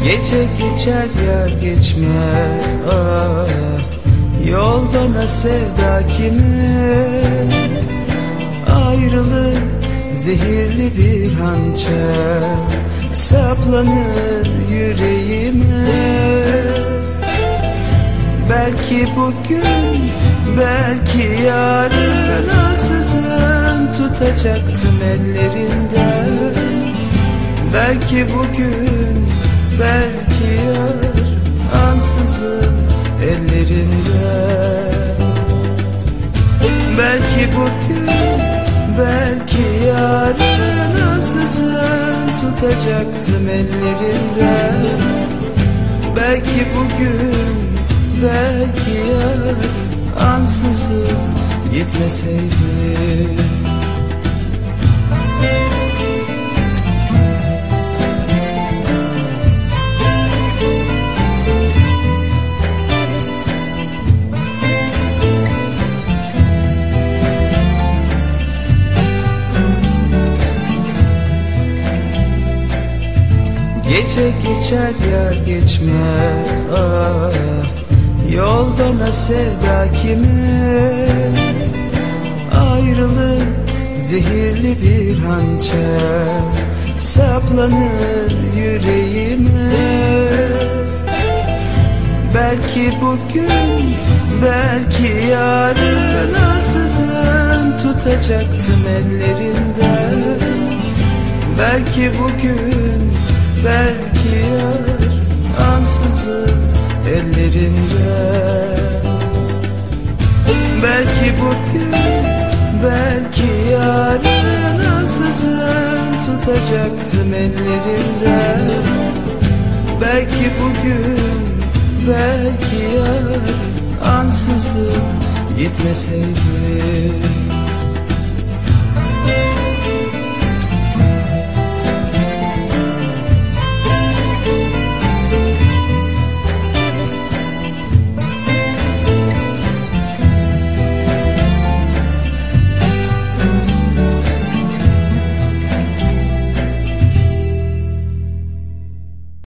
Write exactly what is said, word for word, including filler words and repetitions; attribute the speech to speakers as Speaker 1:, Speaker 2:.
Speaker 1: Gece geçer yar geçmez, ah, yol bana sevda kimi. Ayrılık zehirli bir hançer, saplanır yüreğime. Belki bugün, belki yarın ansızın tutacaktım ellerinden. Belki bugün, belki yarın ansızın ellerinden. Belki bugün, belki yarın ansızın tutacaktım ellerinden. Belki bugün, belki yarın ansızın gitmeseydi. Gece geçer yar geçmez, ah, yol bana sevda kimi. Ayrılık zehirli bir hançer, saplanır yüreğime. Belki bugün, belki yarın ansızın tutacaktım ellerinden. Belki bugün, belki yarın ansızın ellerinden. Belki bugün, belki yarın ansızın tutacaktım ellerinden. Belki bugün, belki yarın ansızın gitmeseydi.